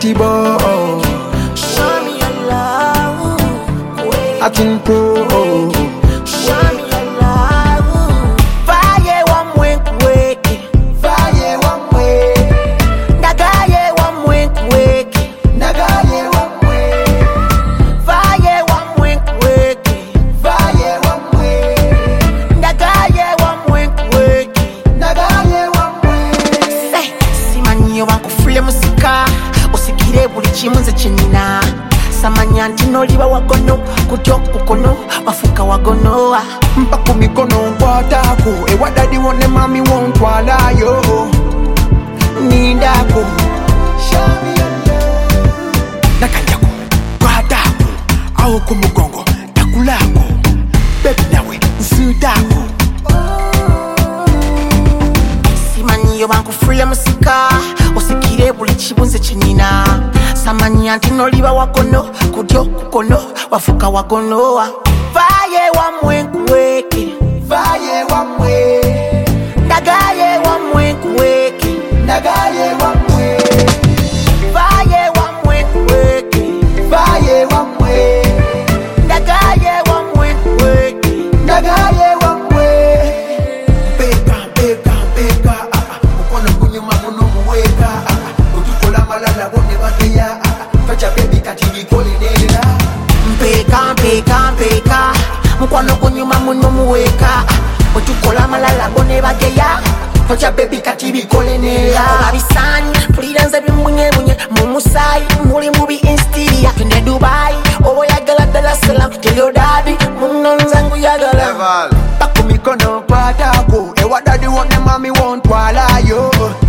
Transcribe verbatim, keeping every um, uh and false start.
pretty boy. Show me your love. Acting pro. Show me your love. Fire one wink wake. Fire one way. Nagaye one wink wake. Nagaye one way. Fire one wink wake. Fire one way. Nagaye one wink wake. Nagaye one way. Say, simanyi wankufule musika. Usikire buli kimu nze kyenina. Samanya nti noliba wagono kutyo kukono wafuka wagonoa Mpaka mikono nkwatako ewa daddy wone mami wontwalayo nindako nakanyako kwatako awo ku mugongo takulako bebi nawe nsitako simanyi yo bankufule musika usikire buli kimu nze kyenina samanya nti noliba wagono kutyo kukono wafuka wagonoa Faye wamwenkweke Faye wamwe Nagaye wamwenkweke Nagaye wamwe Faye wamwenkweke Faye wamwe Nagaye wamwenkweke Nagaye wamwe Beka, beka, beka Mukono kunyuma muno muweka Utukola malala wone bageya Facha baby kati yikole nera Mpeka, mpeka, mpeka Mukwano kunyuma muno muweka Otukola malala bone bageya Facha baby kati bikole nera Abisani, puliranze bimbunye bunye Mumusayi, muli mubi instiria Twende Dubai, obo yagala Dar es Salaam Tell your daddy, muno nzangu yagala Paku mikono patako ewa daddy wone mami wontwalayo